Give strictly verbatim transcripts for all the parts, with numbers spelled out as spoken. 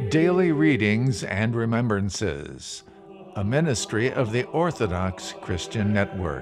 Daily Readings and Remembrances, a ministry of the Orthodox Christian Network.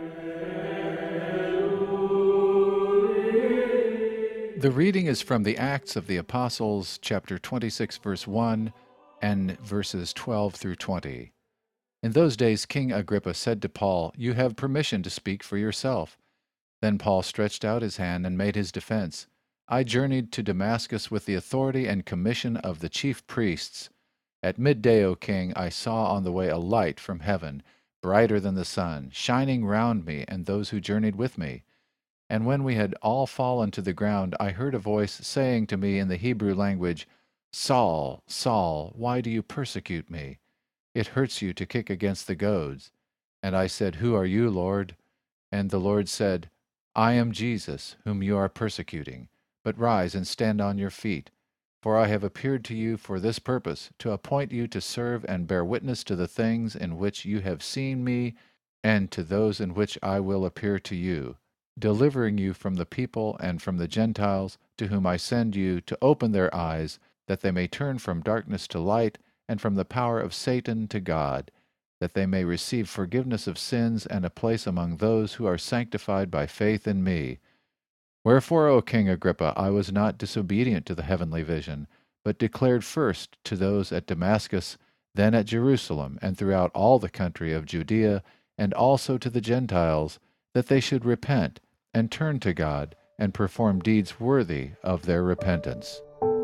The reading is from the Acts of the Apostles, chapter twenty-six, verse one, and verses twelve through twenty. In those days King Agrippa said to Paul, "You have permission to speak for yourself." Then Paul stretched out his hand and made his defense. "I journeyed to Damascus with the authority and commission of the chief priests. At midday, O king, I saw on the way a light from heaven, brighter than the sun, shining round me and those who journeyed with me. And when we had all fallen to the ground, I heard a voice saying to me in the Hebrew language, 'Saul, Saul, why do you persecute me? It hurts you to kick against the goads.' And I said, 'Who are you, Lord?' And the Lord said, 'I am Jesus, whom you are persecuting. But rise and stand on your feet, for I have appeared to you for this purpose, to appoint you to serve and bear witness to the things in which you have seen me, and to those in which I will appear to you, delivering you from the people and from the Gentiles, to whom I send you, to open their eyes, that they may turn from darkness to light, and from the power of Satan to God, that they may receive forgiveness of sins and a place among those who are sanctified by faith in me. Wherefore, O King Agrippa, I was not disobedient to the heavenly vision, but declared first to those at Damascus, then at Jerusalem, and throughout all the country of Judea, and also to the Gentiles, that they should repent, and turn to God, and perform deeds worthy of their repentance."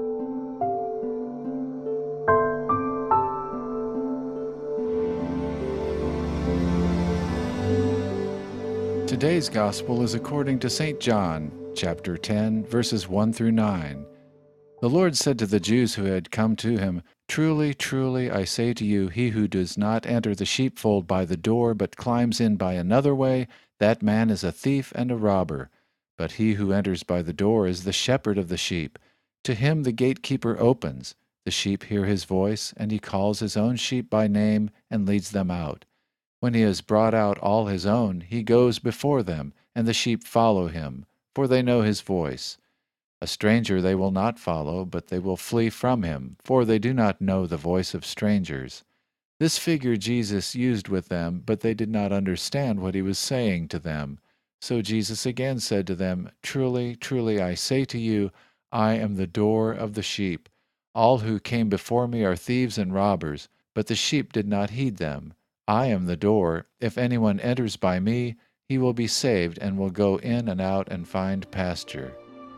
Today's Gospel is according to Saint John, chapter ten, verses one through nine. The Lord said to the Jews who had come to him, "Truly, truly, I say to you, he who does not enter the sheepfold by the door, but climbs in by another way, that man is a thief and a robber. But he who enters by the door is the shepherd of the sheep. To him the gatekeeper opens. The sheep hear his voice, and he calls his own sheep by name and leads them out. When he has brought out all his own, he goes before them, and the sheep follow him, for they know his voice. A stranger they will not follow, but they will flee from him, for they do not know the voice of strangers." This figure Jesus used with them, but they did not understand what he was saying to them. So Jesus again said to them, "Truly, truly, I say to you, I am the door of the sheep. All who came before me are thieves and robbers, but the sheep did not heed them. I am the door. If anyone enters by me, he will be saved and will go in and out and find pasture."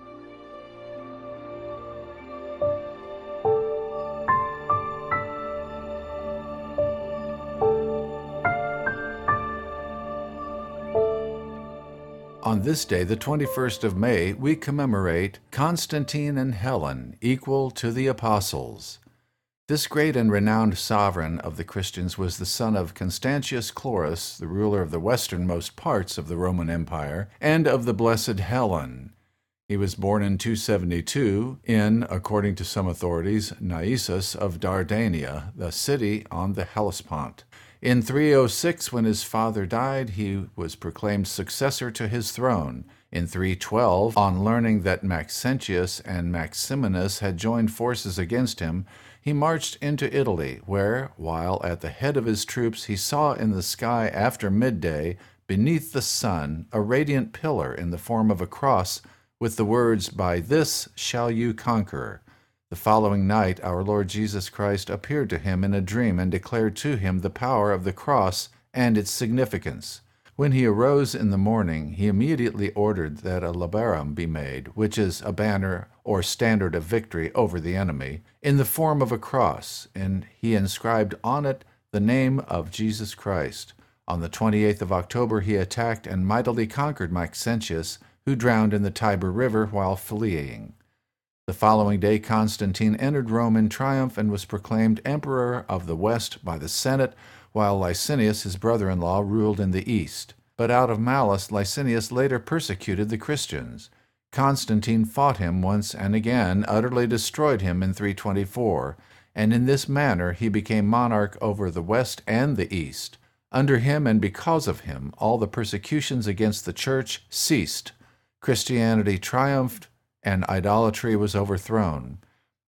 On this day, the twenty-first of May, we commemorate Constantine and Helen, equal to the apostles. This great and renowned sovereign of the Christians was the son of Constantius Chlorus, the ruler of the westernmost parts of the Roman Empire, and of the Blessed Helen. He was born in two seventy-two in, according to some authorities, Naissus of Dardania, the city on the Hellespont. In three oh six, when his father died, he was proclaimed successor to his throne. In three twelve, on learning that Maxentius and Maximinus had joined forces against him, he marched into Italy, where, while at the head of his troops, he saw in the sky after midday, beneath the sun, a radiant pillar in the form of a cross, with the words, "By this shall you conquer." The following night, our Lord Jesus Christ appeared to him in a dream and declared to him the power of the cross and its significance. When he arose in the morning, he immediately ordered that a labarum be made, which is a banner or standard of victory over the enemy, in the form of a cross, and he inscribed on it the name of Jesus Christ. On the twenty-eighth of October, he attacked and mightily conquered Maxentius, who drowned in the Tiber River while fleeing. The following day, Constantine entered Rome in triumph and was proclaimed Emperor of the West by the Senate, while Licinius, his brother-in-law, ruled in the East. But out of malice, Licinius later persecuted the Christians. Constantine fought him once and again, utterly destroyed him in three twenty-four, and in this manner he became monarch over the West and the East. Under him and because of him, all the persecutions against the Church ceased. Christianity triumphed, and idolatry was overthrown.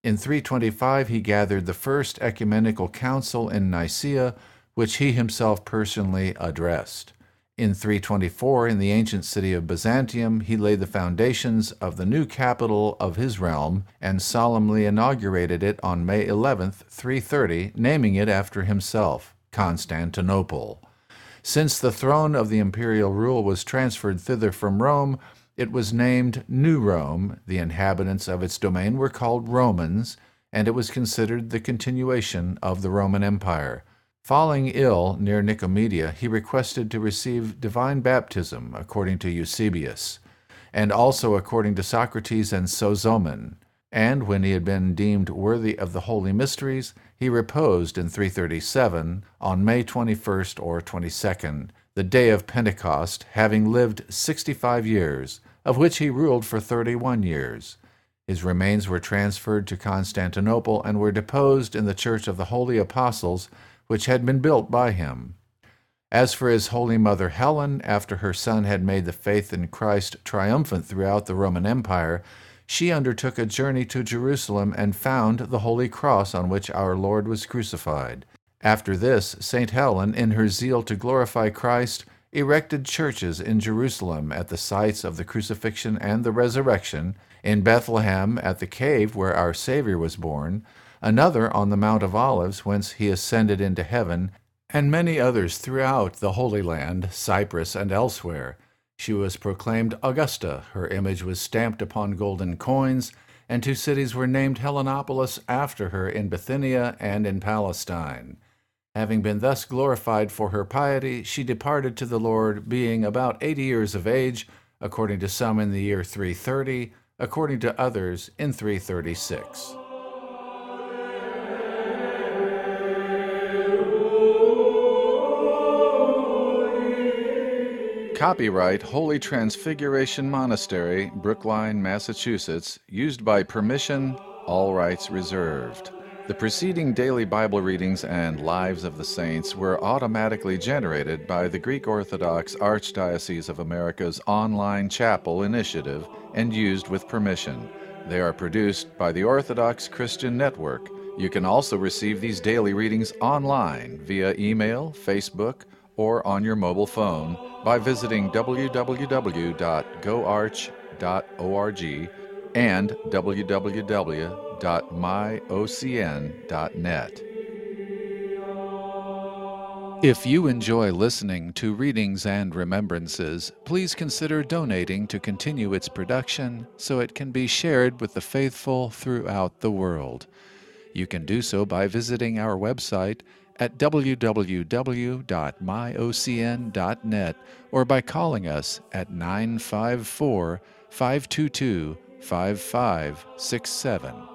In three twenty-five, he gathered the First Ecumenical Council in Nicaea, which he himself personally addressed. In three twenty-four, in the ancient city of Byzantium, he laid the foundations of the new capital of his realm and solemnly inaugurated it on May eleventh, three thirty, naming it after himself, Constantinople. Since the throne of the imperial rule was transferred thither from Rome, it was named New Rome, the inhabitants of its domain were called Romans, and it was considered the continuation of the Roman Empire. Falling ill near Nicomedia, he requested to receive divine baptism, according to Eusebius, and also according to Socrates and Sozomen. And when he had been deemed worthy of the holy mysteries, he reposed in three thirty-seven, on May twenty-first or twenty-second, the day of Pentecost, having lived sixty-five years, of which he ruled for thirty-one years. His remains were transferred to Constantinople and were deposed in the Church of the Holy Apostles, which had been built by him. As for his holy mother Helen, after her son had made the faith in Christ triumphant throughout the Roman Empire, she undertook a journey to Jerusalem and found the holy cross on which our Lord was crucified. After this, Saint Helen, in her zeal to glorify Christ, erected churches in Jerusalem at the sites of the crucifixion and the resurrection, in Bethlehem at the cave where our Savior was born, another on the Mount of Olives whence he ascended into heaven, and many others throughout the Holy Land, Cyprus, and elsewhere. She was proclaimed Augusta, her image was stamped upon golden coins, and two cities were named Helenopolis after her in Bithynia and in Palestine. Having been thus glorified for her piety, she departed to the Lord, being about eighty years of age, according to some in the year three thirty, according to others in three thirty-six. Copyright Holy Transfiguration Monastery, Brookline, Massachusetts, used by permission, all rights reserved. The preceding daily Bible readings and Lives of the Saints were automatically generated by the Greek Orthodox Archdiocese of America's online chapel initiative and used with permission. They are produced by the Orthodox Christian Network. You can also receive these daily readings online via email, Facebook, or on your mobile phone by visiting w w w dot go arch dot org and w w w dot my o c n dot net. If you enjoy listening to Readings and Remembrances, please consider donating to continue its production so it can be shared with the faithful throughout the world. You can do so by visiting our website at w w w dot my o c n dot net or by calling us at nine five four, five two two, five five six seven.